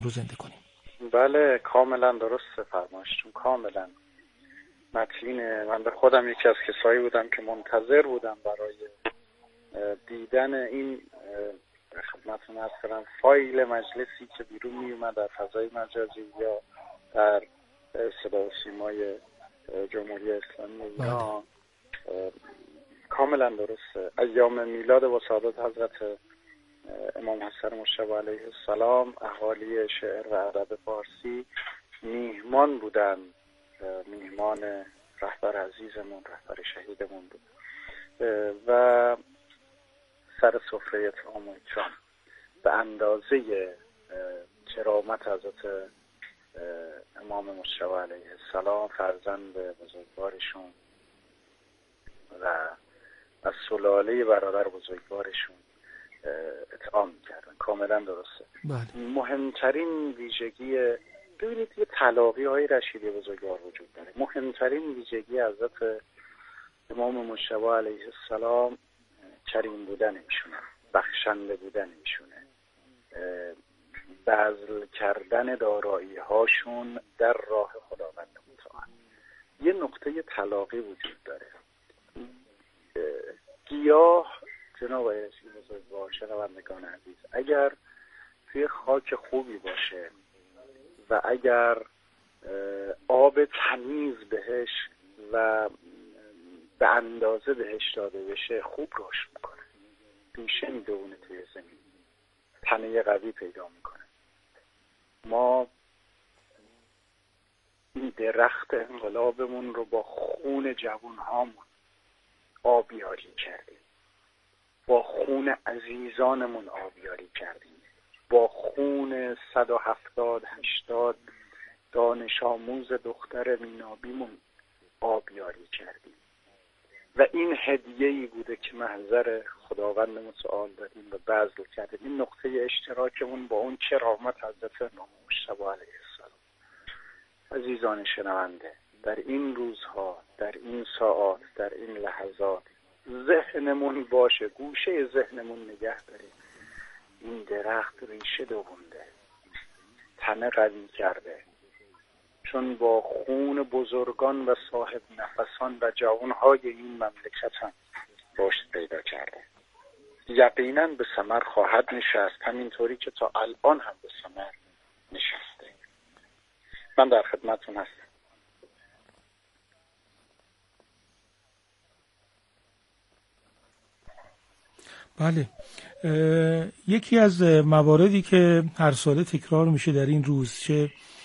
رو زنده کنیم. بله کاملا درسته فرمایشتون، کاملا متینه. من به خودم یکی از کسایی بودم که منتظر بودم برای دیدن این خدمتتون عرض کنم فایل مجلسی که بیرون می اومد در فضای مجازی یا در صدا و سیمای جمهوری اسلامی ایران. کاملا درسته. ایام میلاد و سعادت حضرت امام حسن مجتبی علیه السلام اهالی شعر و ادب فارسی میهمان بودن، میهمان رهبر عزیزمون، رهبر شهیدمون بود و سر سفره اطعام و اکرام به اندازه کرامت حضرت امام مجتبی علیه السلام فرزند بزرگوارشون و از سلاله برادر بزرگوارشون اطعام کردن. کاملا درسته. بله. مهمترین ویژگی، ببینید یه تلاقی های رشیدی بزرگوار وجود داره. مهمترین ویژگی حضرت امام مجتبی علیه السلام کریم بودن ایشونه، بخشنده بودن ایشونه، بذل کردن دارایی هاشون در راه خداوند متعال. یه نقطه تلاقی وجود داره. گیاه جناب آقای بزرگوار، شنوندگان عزیز، اگر توی خاک خوبی باشه و اگر آب تمیز بهش و به اندازه بهش داده بشه خوب رشد میکنه، ریشه میدونه توی زمین، تنه قوی پیدا میکنه. ما این درخت انقلابمون رو با خون جوانهامون آبیاری کردیم، با خون عزیزانمون آبیاری کردیم، با خون 170-80 دانش آموز دختر مینابیمون آبیاری کردیم و این هدیه‌ای بوده که محضر خداوند متعال دادیم و بذل کردیم. این نقطه اشتراکمون با اون کرامت حضرت امام مجتبی علیه السلام. عزیزان شنونده، در این روزها، در این ساعات، در این لحظات ذهنمون باشه، گوشه ذهنمون نگه داریم. این درخت ریشه دوونده، تنه قوی کرده، چون با خون بزرگان و صاحب نفسان و جوانهای این مملکت هم رشد پیدا کرده. یقینا به ثمر خواهد نشست، همینطوری که تا الان هم به ثمر نشسته. من در خدمتتون هستم. بله. یکی از مواردی که هر ساله تکرار میشه در این روز، چه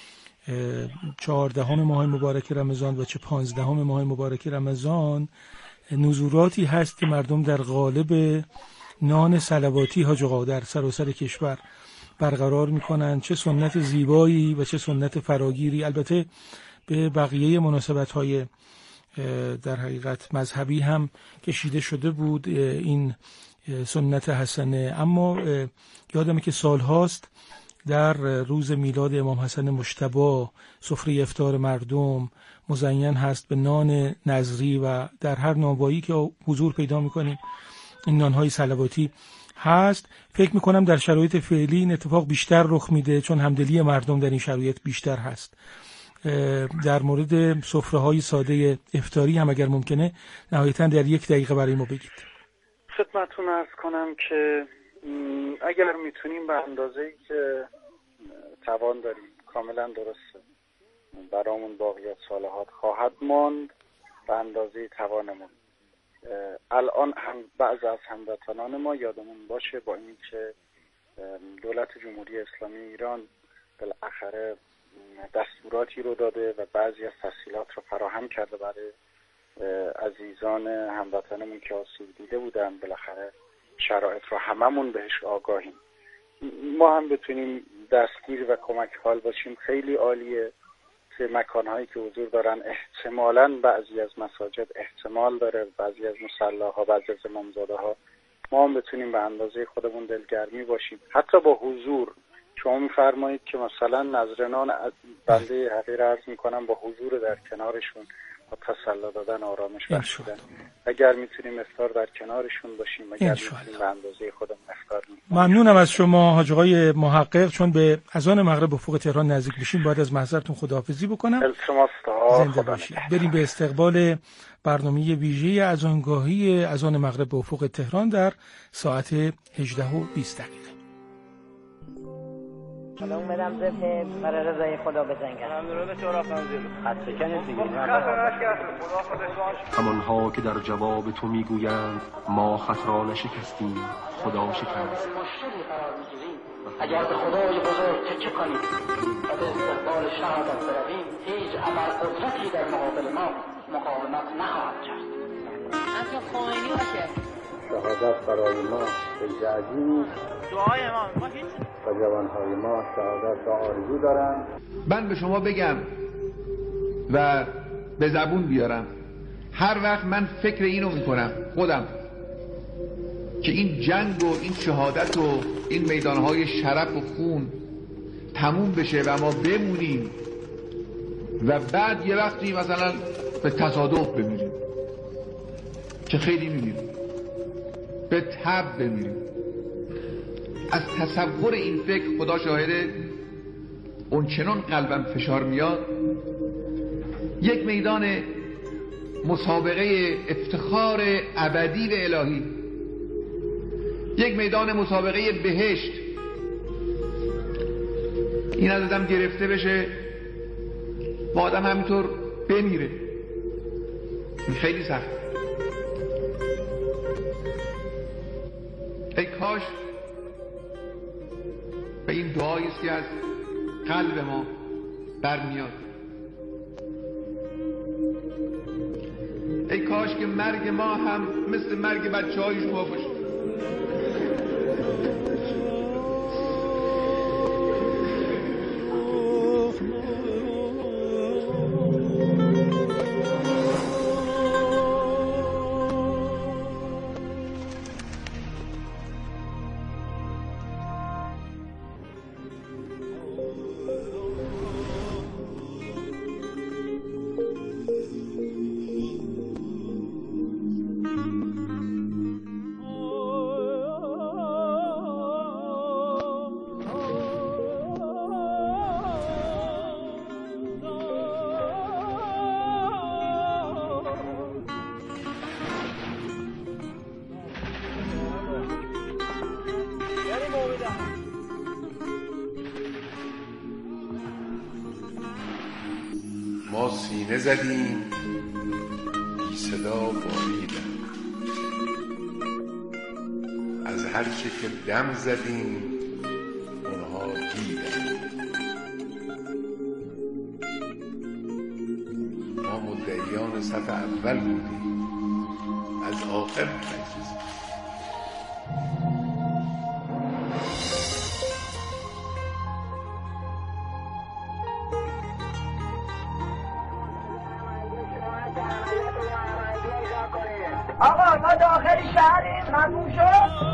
14 ماه مبارک رمضان و چه 15 ماه مبارک رمضان، نزوراتی هست که مردم در قالب نان صلواتی حاج آقا در سراسر کشور برقرار میکنن. چه سنت زیبایی و چه سنت فراگیری. البته به بقیه مناسبت‌های در حقیقت مذهبی هم کشیده شده بود این سنت حسنه، اما یادمه که سالهاست در روز میلاد امام حسن مجتبی سفره افطار مردم مزین هست به نان نظری و در هر نانوایی که حضور پیدا میکنیم این نانهای صلواتی هست. فکر میکنم در شرایط فعلی این اتفاق بیشتر رخ میده چون همدلی مردم در این شرایط بیشتر هست. در مورد سفره‌های ساده افطاری هم اگر ممکنه نهایتاً در 1 دقیقه برای ما بگید. خدمتتون عرض کنم که اگر میتونیم به اندازه‌ای که توان داریم، کاملا درسته، برامون باقیات صالحات خواهد ماند به اندازه توانمون. الان هم بعضی از هموطنان ما یادمون باشه با اینکه دولت جمهوری اسلامی ایران بالاخره دستوراتی رو داده و بعضی از تسهیلات رو فراهم کرده برای عزیزان هموطنمون که آسیب دیده بودن، بالاخره شرایط رو هممون بهش آگاهیم. ما هم بتونیم دستگیر و کمک حال باشیم خیلی عالیه. توی مکانهایی که حضور دارن احتمالاً بعضی از مساجد احتمال داره، بعضی از مصلاها، بعضی از امامزاده ها، ما هم بتونیم به اندازه خودمون دلگرمی باشیم حتی با حضور. شما میفرمایید که مثلا نذرنان بنده حقیر عرض میکنم با حضور در کنارشون با تسلی دادن، آرامش بخشیدن. اگر میتونیم افطار در کنارشون باشیم، اگر میتونیم به اندازه خودمون افطار میکنیم. ممنونم از شما حاج آقای محقق. چون به اذان مغرب افق تهران نزدیک میشیم باید از محضرتون خداحافظی بکنم. زنده باشید. بریم به استقبال برنامه ویژه اذانگاهی اذان مغرب به افق تهران در ساعت 18:20. حالا اومدم زبه برای رضای خدا بزنگم. ممنون به تو رفتنزیل. خط بکنید دیگه. همانها که در جواب تو میگویند ما خط را نشکستیم، خدا شکست. اگر به خدای بزرگ تکیه کنید و به استقبال شهادت برویم، هیچ ابرقدرتی در مقابل ما مقاومت نخواهد کرد. اصلا خائنی باشه. شهادت برای ما فیض عظیمی، دعای ما هیچ و جوانهای ما شهادت را آرزو دارند. من به شما بگم و به زبون بیارم، هر وقت من فکر اینو میکنم خودم که این جنگ و این شهادت و این میدانهای شرف و خون تموم بشه و ما بمونیم و بعد یه وقتی مثلا به تصادف بمیریم که خیلی میمیریم، به تب بمیریم، از تصور این فکر خدا شاهده اون چنان قلبم فشار میاد. یک میدان مسابقه افتخار ابدی و الهی، یک میدان مسابقه بهشت، این از آدم گرفته بشه و آدم همینطور بمیره، این خیلی سخت. ای کاش به این دعایی است که از قلب ما برمیاد، ای کاش که مرگ ما هم مثل مرگ بچه‌های شما باشه. ما سینه زدیم بی صدا باریدن، از هر چه که دم زدیم اونها دیدن. ما مدعیان صف اول بودیم، از آخر مجلس. آقا ما داخل شهریم، ممنون شد.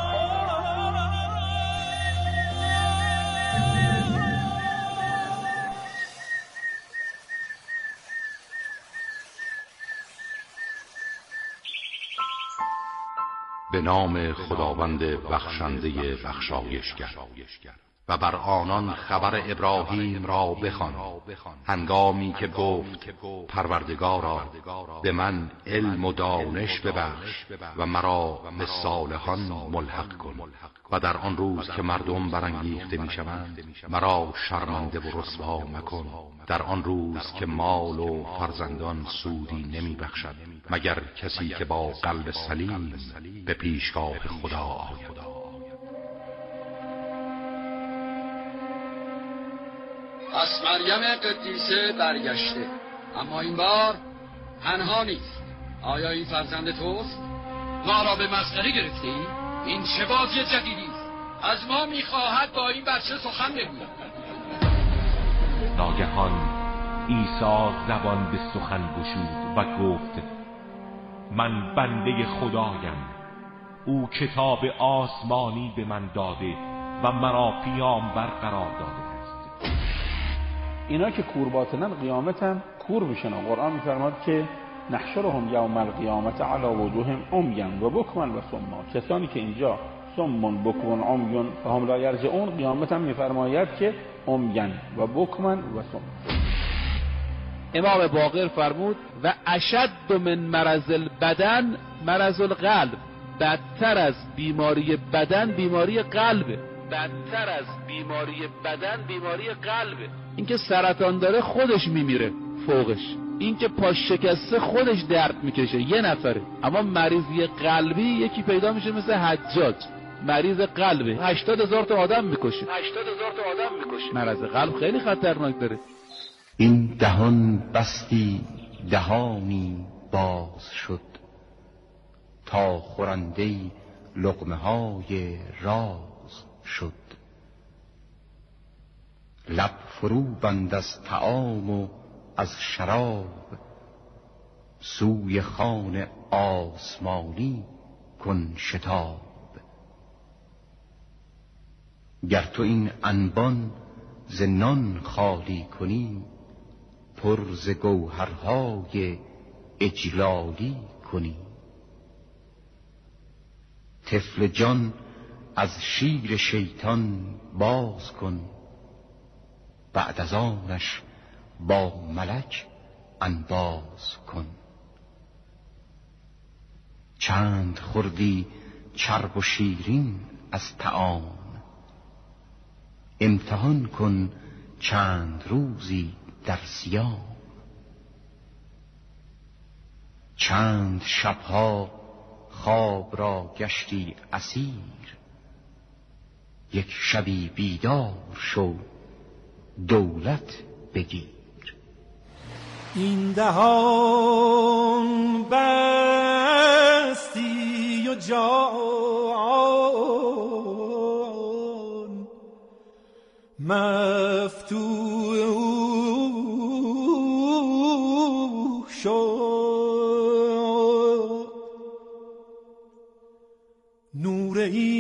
به نام خداوند بخشنده بخشایشگر. و بر آنان خبر ابراهیم را بخوان، هنگامی که گفت پروردگارا به من علم و دانش ببخش و مرا به صالحان ملحق کن، و در آن روز که مردم برانگیخته میشوند مرا شرمنده و رسوا مکن. در آن روز که مال و فرزندان سودی نمی بخشد مگر کسی که با قلب سلیم به پیشگاه خدا آید. پس مریم قدیسه برگشته، اما این بار تنها نیست. آیا این فرزند توست؟ ما را به مسخره گرفتی؟ این چه بازی جدیدی است؟ از ما میخواهد با این بچه سخن بگوید. ناگهان عیسی زبان به سخن گشود و گفت من بنده خدایم، او کتاب آسمانی به من داده و مرا پیامبر قرار داده. اینا که کور باطنن قیامت هم کور بشن. قرآن میفرماد که نحشرهم یوم القیامت علی وجوههم عمیا و بکما و صما. کسانی که اینجا صم بکم عمی فهم لا یرجعون، قیامت هم میفرماید که عمیا و بکما و صما. امام باقر فرمود و اشد من مرض البدن مرض القلب، بدتر از بیماری بدن بیماری قلبه. بدتر از بیماری بدن بیماری قلبه. اینکه سرطان داره خودش میمیره فوقش، اینکه پاش شکسته خودش درد میکشه یه نفره، اما مریضی قلبی یکی پیدا میشه مثل حجاج، مریض قلبه 80,000 تا آدم میکشه. 80,000 تا آدم میکشه. مرض قلب خیلی خطرناک داره. این دهان بستی دهانی باز شد، تا خورنده لقمه های راز شد. لب فرو بند از طعام و از شراب، سوی خوان آسمانی کن شتاب. گر تو این انبان ز نان خالی کنی، پر ز گوهرهای اجلالی کنی. طفل جان از شیر شیطان باز کن، بعد از آنش با ملک انباز کن. چند خوردی چرب و شیرین از طعام، امتحان کن چند روزی در صیام. چند شبها خواب را گشتی اسیر، یک شبی بیدار شو دولت بگیر. این دهان بستی و جان مفتوح شد، نور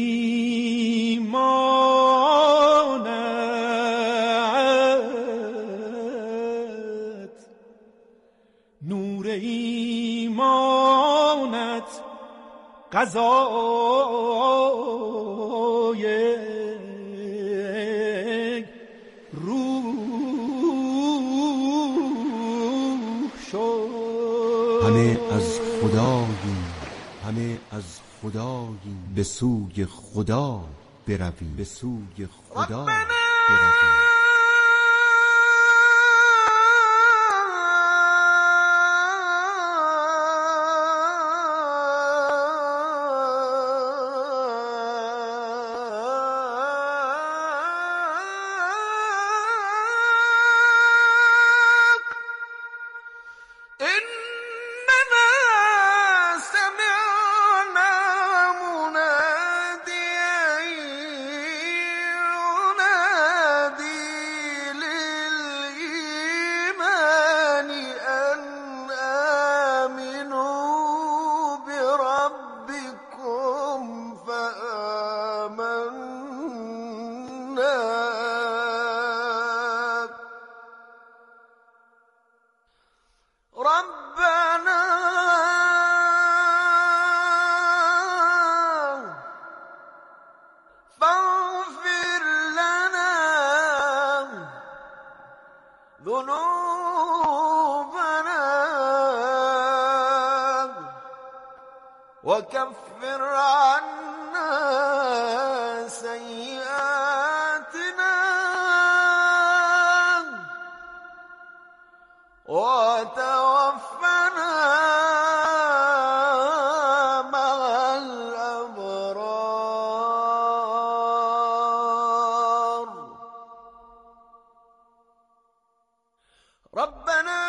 ایمانت غذای روح شد. همه از خداییم، همه از خداییم، به سوی خدا برویم، به سوی خدا برویم. وكفر عنا سيئاتنا وتوفنا مع الأبرار. ربنا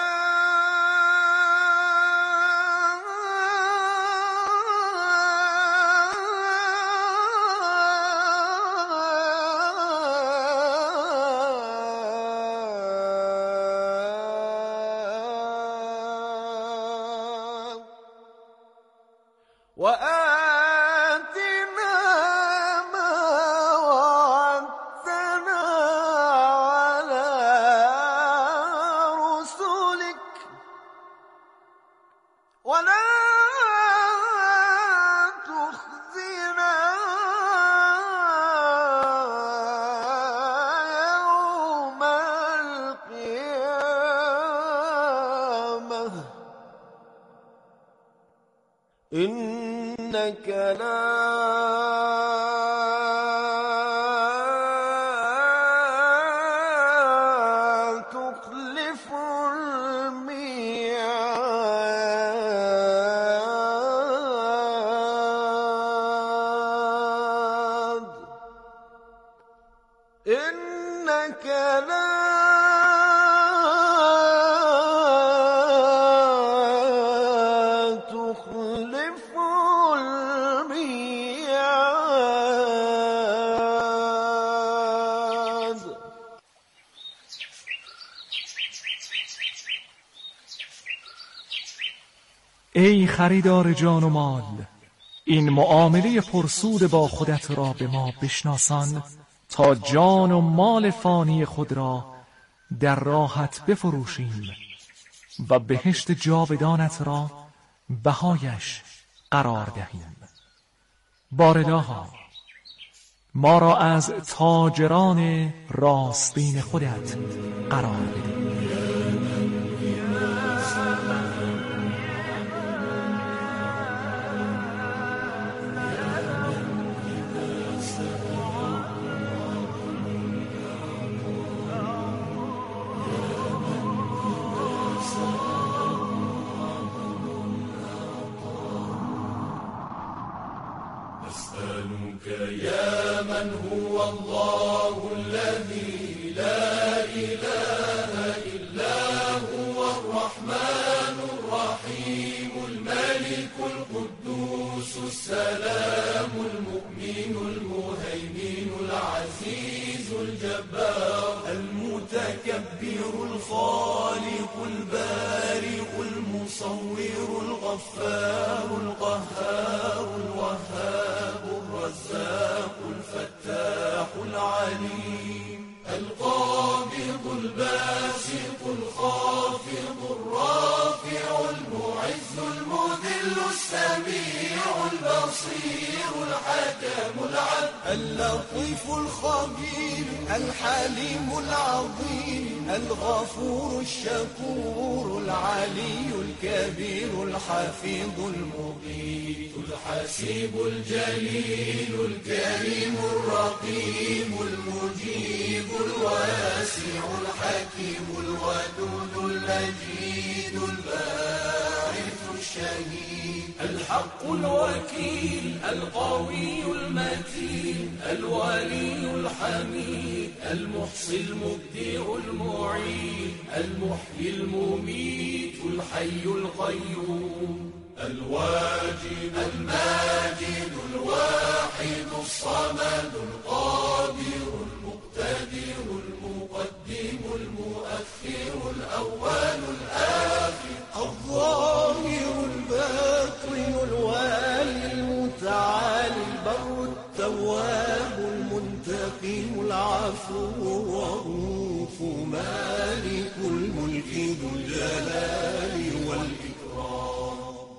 وآتنا ما وعدتنا على رسلك إنك لا تخلف الميعاد إنك لا ای خریدار جان و مال، این معامله پرسود با خودت را به ما بشناسان تا جان و مال فانی خود را در راحت بفروشیم و بهشت جاودانت را بهایش قرار دهیم. بارداها ما را از تاجران راستین خودت قرار بده. يا من هو الله الذي لا إله إلا هو الرحمن الرحيم الملك القدوس السلام المؤمن المهيمن العزيز الجبار المتكبر الخالق البارئ المصور الغفار القهار الوهاب الرزاق الفتاح العليم القابض الباسط الخافض الرافع المعز المذل السميع البصير الحكم العدل اللطيف الخبير الحليم العظيم الغفور الشكور العلي الكبير الحفيظ المقيت الحسيب الجليل الكريم الرقيب المجيب الواسع الحكيم الودود المجيد الباعث الشهيد الحق الوكيل القوي المتين الولي الحميد المحصي المبدع المعين المحيي المميت الحي القيوم الواجد الماجد الواحد الصمد القادر المقتدر المقدم المؤخر الأول الآخر الظاهر الباطن الوالي المتعالي البر التواب المنتقم العفو الرؤوف مالك الملك ذو الجلال والإكرام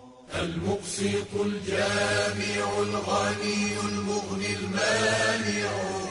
المقسط الجامع الغني المغني المانع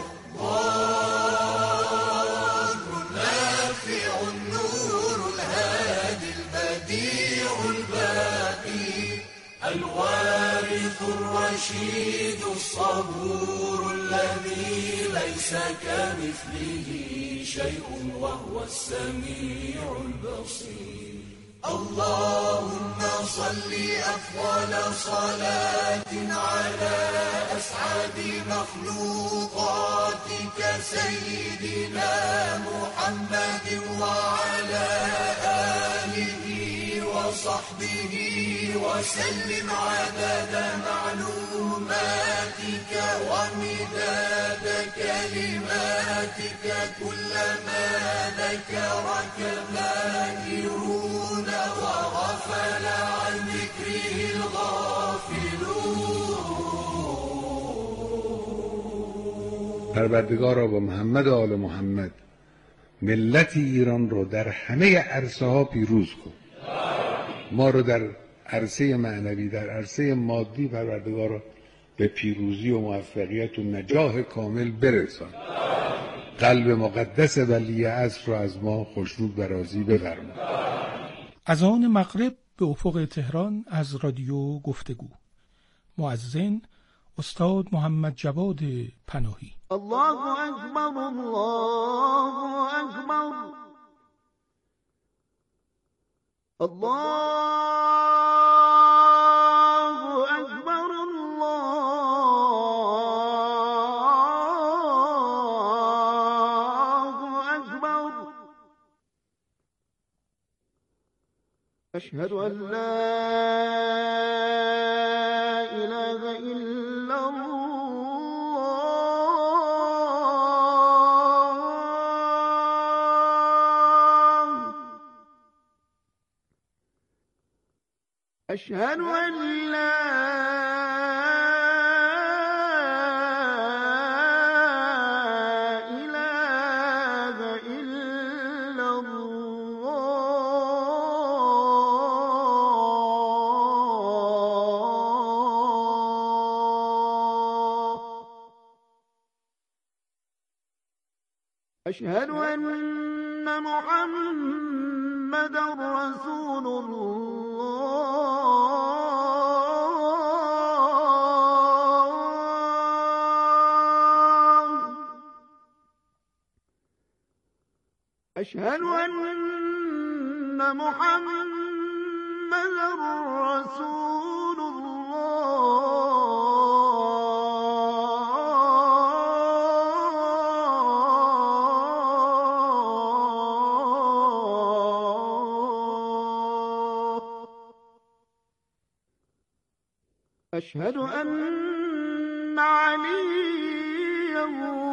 الضار النافع النور الهادي البديع الباقي الوارث الرشيد الصبور الذي ليس كمثله شيء وهو السميع البصير اللهم صل أفضل صلاة على أسعد مخلوقاتك سيدنا محمد وعلى آله وصحبه وسلم عدد معلوماتك ومداد كلماتك كلما ذكرك الذاكرون وغفل عن ذكره الغافلون. پروردگارا با محمد و آل محمد ملت ایران رو در همه عرصه ها پیروز کن. ما رو در عرصه معنوی، در عرصه مادی پروردگارا به پیروزی و موفقیت و نجاح کامل برسان. قلب مقدس ولی عصر رو از ما خوشنود و راضی بفرما. از آن مغرب به افق تهران از رادیو گفتگو. مؤذن استاد محمد جواد پناهی. الله اکبر الله اکبر الله اکبر الله اکبر اشهد ان لا اله الا أشهد أن لا إله إلا الله أشهد أن محمدا رسول أشهد أن محمدا رسول الله أشهد أن عليا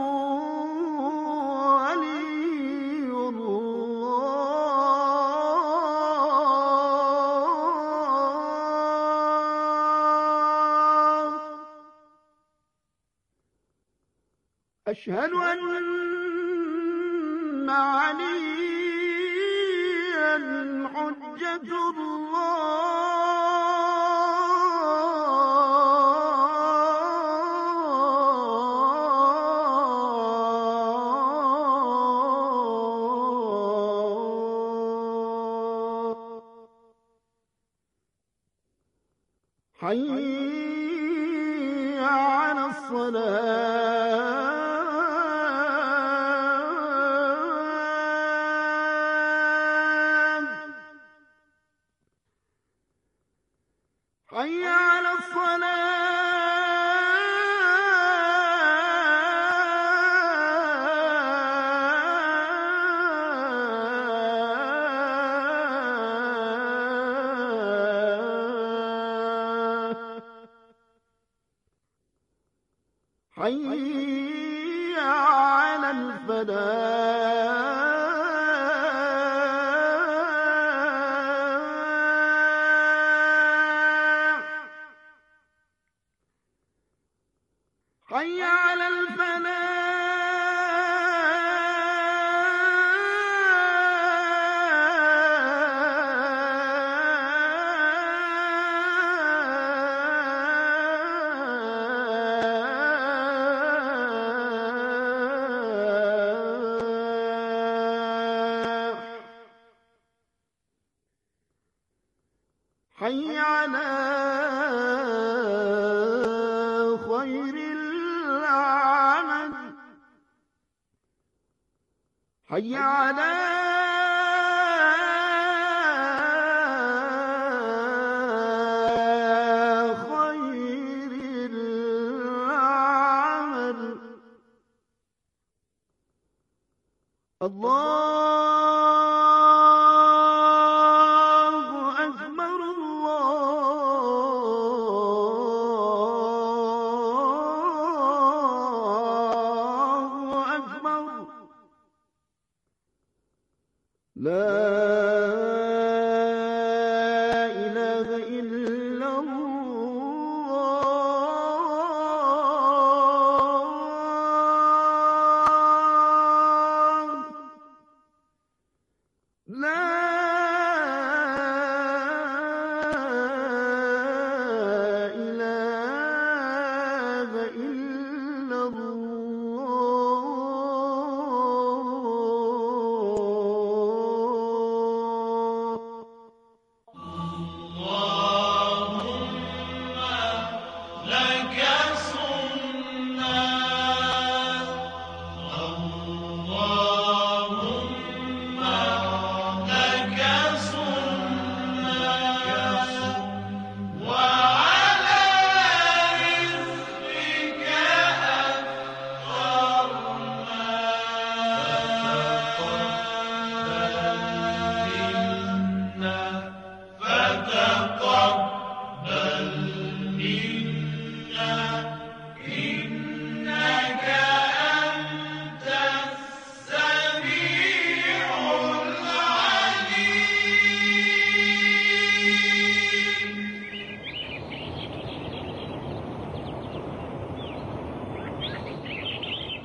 أشهد أن عليا حجة الله حي على الصلاة حي على الصلاة حي على الفلاح حي على الفلاح حي على خير العمل حي على خير العمل الله أكبر الله أكبر لا إله إلا الله لا إله إلا الله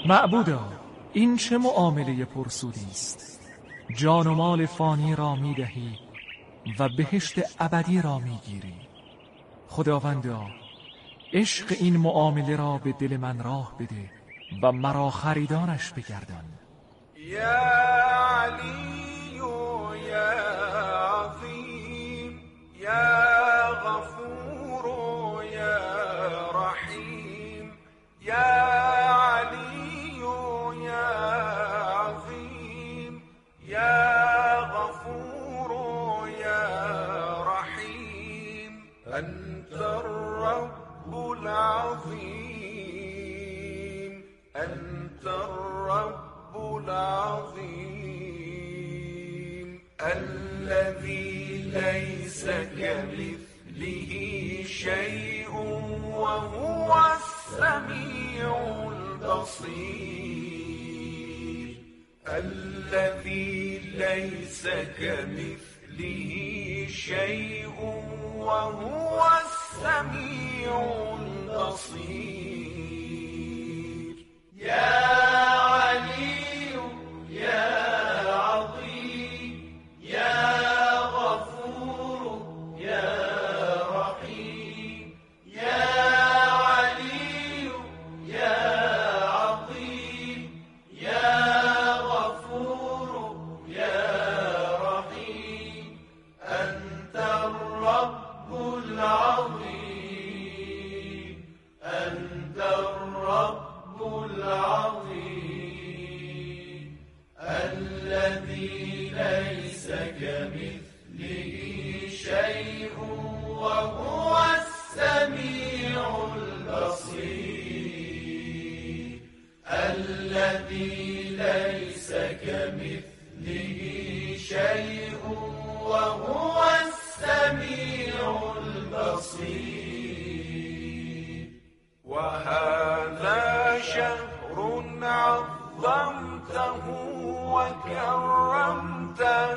معبودا، این چه معامله پرسودی است؟ جان و مال فانی را می‌دهی و بهشت ابدی را می‌گیری. خداوندا، عشق این معامله را به دل من راه بده و مرا خریدارش بگردان. یا علی و یا عظیم، یا غفور و یا رحیم، یا علی و یا عظیم، یا غفور و یا رحیم، انت الرب العظیم، انت الرب العظيم الذي ليس كمثله شيء وهو السميع البصير، الذي ليس كمثله شيء وهو السميع البصير. يا وهذا شهر عظمته وكرمته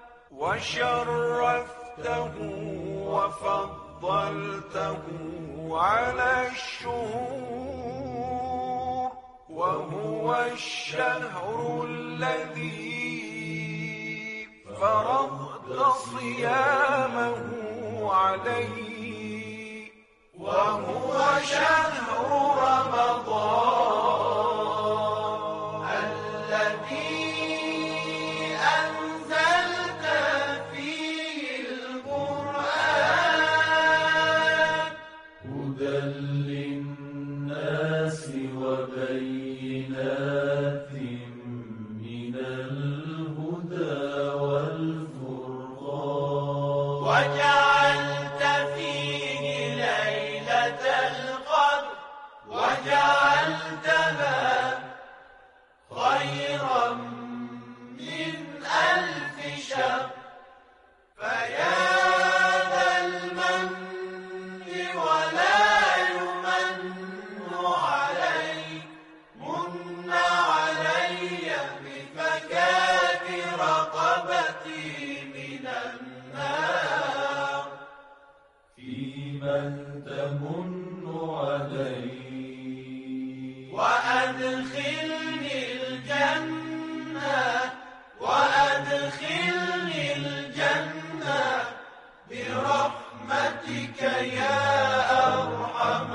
وشرفته وفضلته على الشهور، وهو الشهر الذي فرضت صيامه عليه، وهو شهر رمضان الذي أنزلت فيه القرآن هدى للناس وبينات من الهدى والفرقان، وجعلت فيه ليلة القدر وجعلتها خيرا من 1000 شهر، فيا ذا المن ولا يمن عليك، من علي بفكاك رقبتي من النار، في من تمن علي وأدخلني الجنة، وأدخلني الجنة برحمتك يا أرحم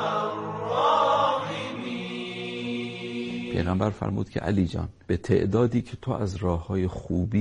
الراحمين. پیغمبر فرمود که علی جان، به تعدادی که تو از راه‌های خوبی